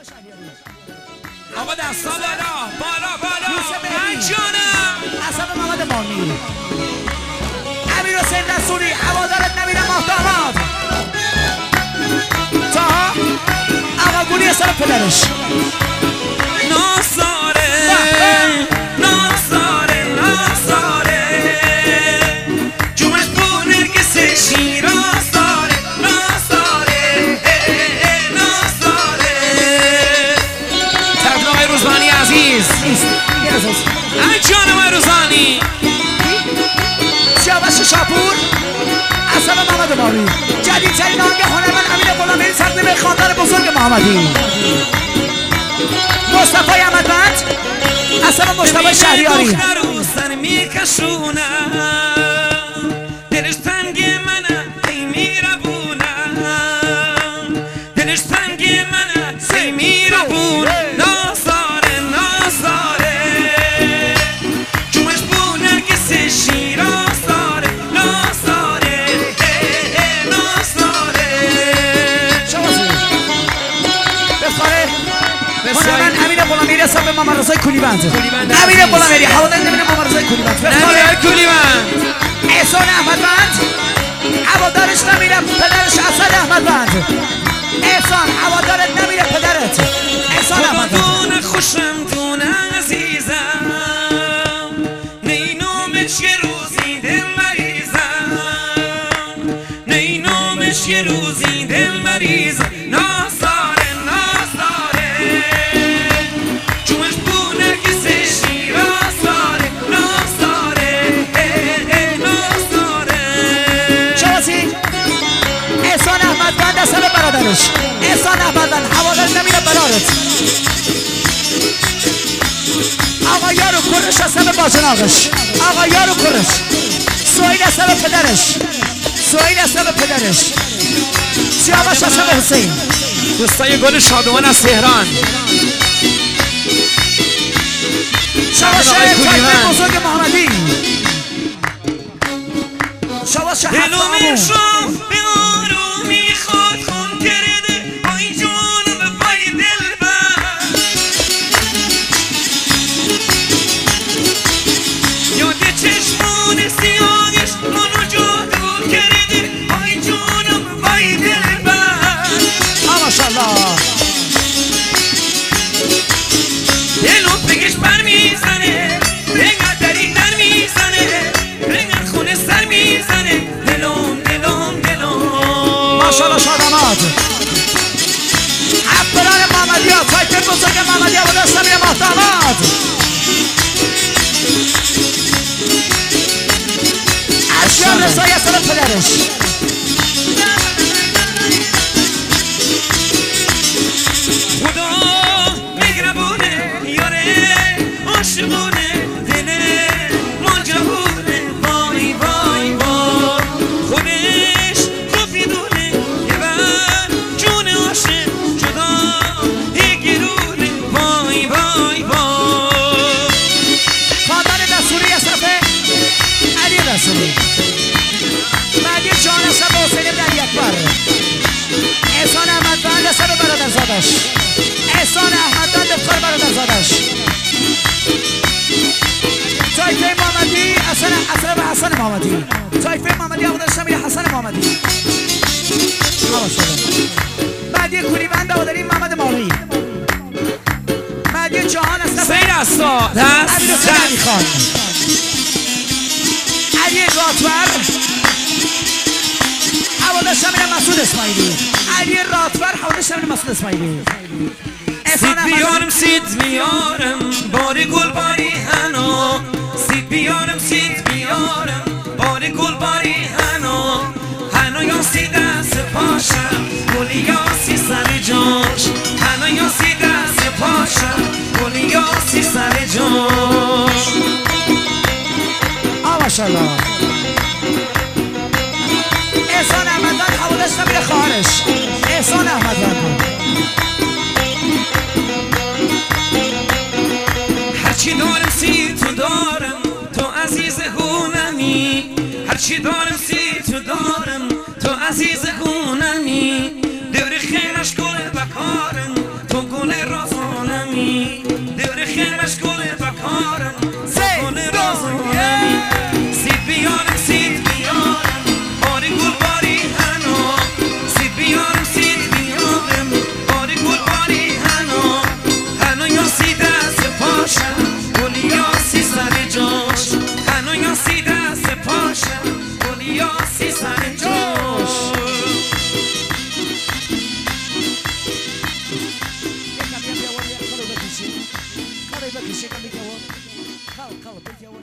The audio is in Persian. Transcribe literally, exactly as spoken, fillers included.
آقا دستا بالا بالا بالا من جانم حسن محمد مانی امیر حسین رسولی هوادارت نبیره محتمد تا آقا گولی سر پدرش ناساره ناساره ناساره جمعش بو نرگس شیراز داره ناساره ناساره تقدیم آقای روزبانی عزیز ای جان آقای روزبانی سیاوش شاپور حسن محمد مانی جدیدترین آهنگ هنرمند امیر غلامی تقدیم خاندان بزرگ محمدی مصطفی احمدوند حسن مصطفی شهریاری دختر و سر میکشونم دلش تنگ منه ای میربونم دلش تنگ منه ای میربونم نازاره نازاره جومش بو نرگس شیراز داره نازاره نازاره بخواره هنرمند امیر غلامی رسم به محمد رضای کولیبند امیر غلامی هوادار نمیره محمد رضای کولیبند نمیره کولیبند احسان احمدوند هوادارش نمیره پدرش حسن احمدوند احسان هوادارت نمیره پدرت احسان احمدوند خوشم دون عزیزم نینومش یه روزی دل مریضم نینومش یه روزی دل مریضم نازاره نازاره جومش بو نرگس شیراز داره نازاره نازاره شباسی احسان احمدوند اصلا برادرش احسان احمدوند هوادار نمیره برادرت آقا یارو کرش اصلا باجناقش آقا یارو کرش سویل اصلا پدرش سویل اصلا پدرش سیاوش اصلا حسین دوستای گل شادمان از تهران شباشه فایده بزرگ محمدی شباشه دلومی شو به آرومی خود خون کرده آی جون به پای دل بر یاد چشمون سیاهش منو جادو کرده آی جون به پای دل بر ماشاءالله دلو بگش بر میزنه رنگت دری در میزنه رنگت خونه سر میزنه دلوم دلوم دلوم ماشاءالله شادمات عبدالله محمدی ها تایتر بزرگ محمدی ها بوده سمیر محتمد اشیار رسایی اصلا پدرش خدا مهربونه یاره عاشقونه دله ما جوونه وای وای وای خودش خوبی دونه یه بر جون عاشق جدا یه گرونه وای وای وای خاندان رسولی اصفه علی رسولی بعدی جان اصفه حسین ابن علی اکبر احسان احمدوند اصفه برادرزادش احسان احمدوند افتخار برادرزادش تایفه محمدی اصلا اصلا به حسن محمدی تایفه محمدی هوادارش نمیره حسن محمدی بعدی کولیبند هواداری محمد مانی بعدی جهان اصلا سیر استا دست علی حسین علی خان علی راتور هوادارش نمیره مسعود اسماعیلی علی راتور هوادارش نمیره مسعود اسماعیلی سید بیارم سید بیارم باری گل باری هنو سید بیارم سید بیارم باری گل باری هنو هنو یا سی دست پاشم گلی یا سی سر جاش هنو یا سی دست پاشم گلی یا سی سر جاش آه ماشاءالله احسان احمدوند هوادارش نمیره خواهرش احسان احمدوند هرچی دارم سی تو دارم تو عزیز هونمی هرچی دارم سی تو دارم تو عزیز هونمی دور خیرش گل بکارم